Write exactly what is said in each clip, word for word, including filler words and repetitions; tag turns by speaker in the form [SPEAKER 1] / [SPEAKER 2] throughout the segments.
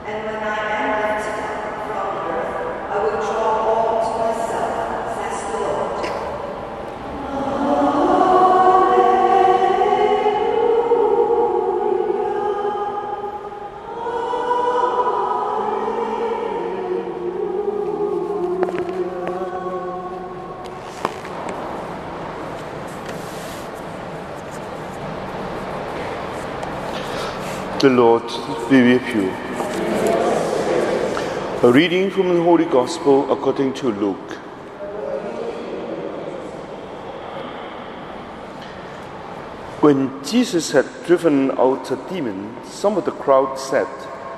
[SPEAKER 1] And when I am lifted up from the earth, I will draw all to myself, says the Lord.
[SPEAKER 2] The Lord be with you. A reading from the Holy Gospel according to Luke. When Jesus had driven out a demon, some of the crowd said,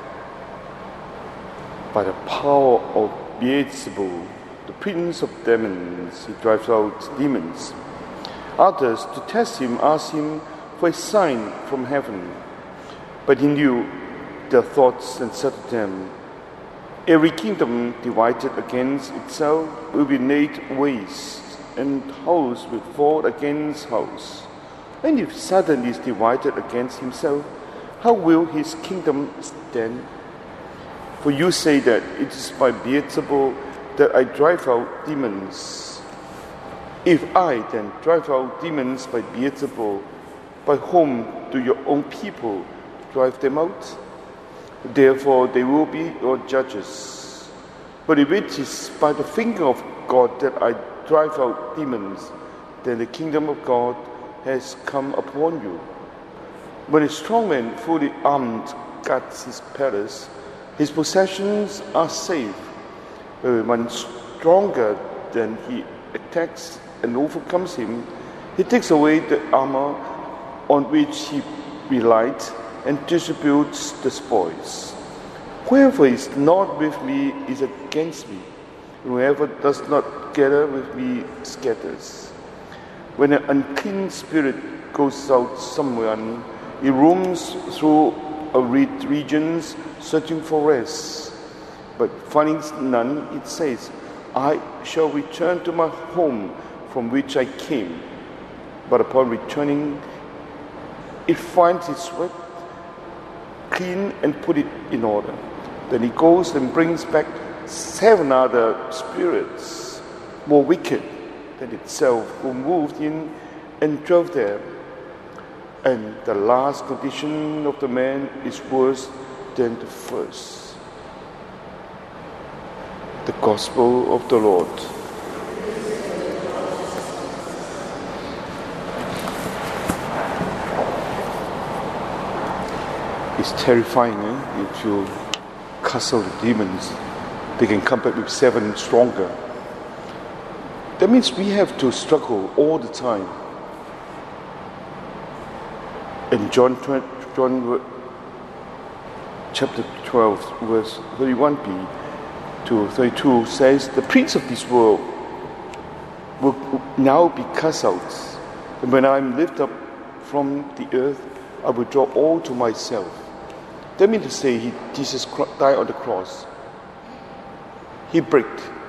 [SPEAKER 2] "By the power of Beelzebul, the prince of demons, he drives out demons." Others, to test him, asked him for a sign from heaven. But he knew their thoughts and said to them, "Every kingdom divided against itself will be laid waste, and house will fall against house. And if Satan is divided against himself, how will his kingdom stand? For you say that it is by Beelzebul that I drive out demons. If I then drive out demons by Beelzebul, by whom do your own people drive them out? Therefore they will be your judges. But if it is by the finger of God that I drive out demons, then the kingdom of God has come upon you. When a strong man fully armed guards his palace, his possessions are safe. When one stronger than he attacks and overcomes him, he takes away the armor on which he relied and distributes the spoils. Whoever is not with me is against me, and whoever does not gather with me scatters. When an unclean spirit goes out someone, it roams through arid regions searching for rest. But finding none, it says, "I shall return to my home from which I came." But upon returning, it finds its sweat clean and put it in order. Then he goes and brings back seven other spirits, more wicked than itself, who moved in and dwelt there. And the last condition of the man is worse than the first. The Gospel of the Lord. It's terrifying, eh? If you cast out the demons, they can come back with seven stronger. That means we have to struggle all the time. In John, John chapter twelve, verse thirty-one b to thirty-two says, "The prince of this world will now be cast out, and when I am lifted up from the earth, I will draw all to myself." That means to say, he, Jesus died on the cross. He broke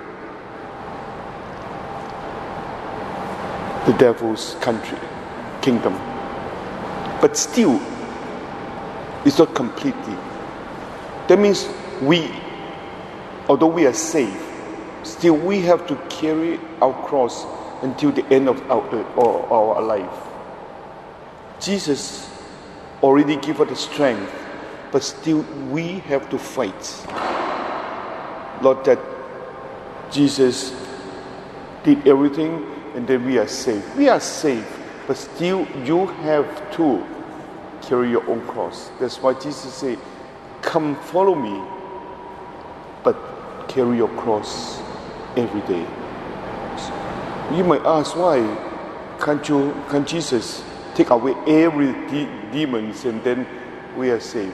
[SPEAKER 2] the devil's country, kingdom. But still, it's not completely. That means we, although we are saved, still we have to carry our cross until the end of our, our, our life. Jesus already gave us the strength, but still we have to fight. Not that Jesus did everything and then we are safe. We are safe, but still you have to carry your own cross. That's why Jesus said, "Come follow me, but carry your cross every day." You might ask, why can't you, can't Jesus take away every de- demons and then we are safe?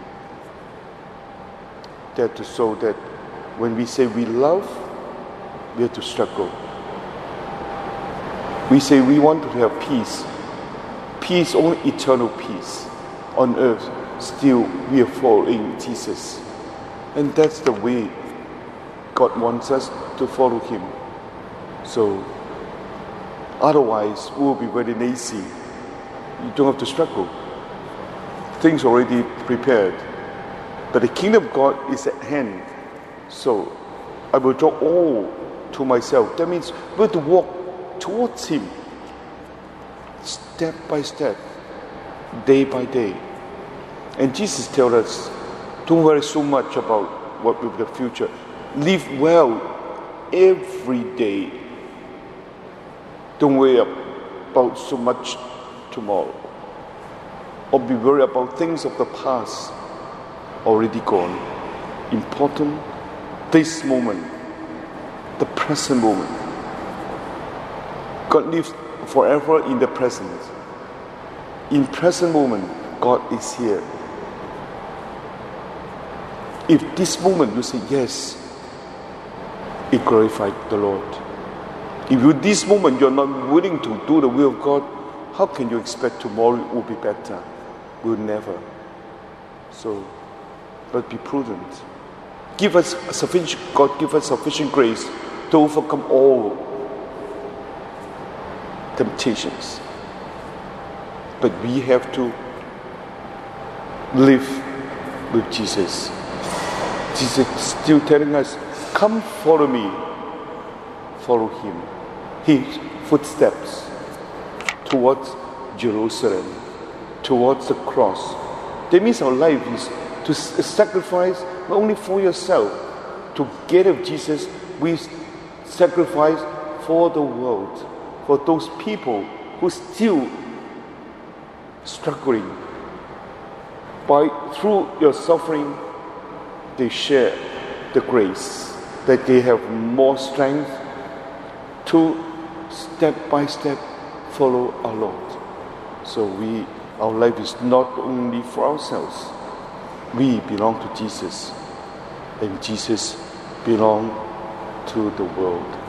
[SPEAKER 2] That to show that when we say we love, we have to struggle. We say we want to have peace. Peace, only eternal peace on earth. Still, we are following Jesus. And that's the way God wants us to follow Him. So, otherwise, we will be very lazy. You don't have to struggle. Things already prepared. But the kingdom of God is at hand. So I will draw all to myself. That means we have to walk towards Him, step by step, day by day. And Jesus tells us, don't worry so much about what will be the future. Live well every day. Don't worry about so much tomorrow, or be worried about things of the past already gone. Important, this moment, the present moment. God lives forever in the present. In present moment, God is here. If this moment you say yes, it glorifies the Lord. If you this moment you're not willing to do the will of God, how can you expect tomorrow will be better? Will never. So, but be prudent. Give us sufficient, God give us sufficient grace to overcome all temptations. But we have to live with Jesus. Jesus is still telling us, come follow me. Follow Him. His footsteps towards Jerusalem, towards the cross. That means our life is to sacrifice not only for yourself. Together with Jesus, we sacrifice for the world, for those people who are still struggling. By through your suffering, they share the grace, that they have more strength to step by step follow our Lord. So we, our life is not only for ourselves. We belong to Jesus, and Jesus belongs to the world.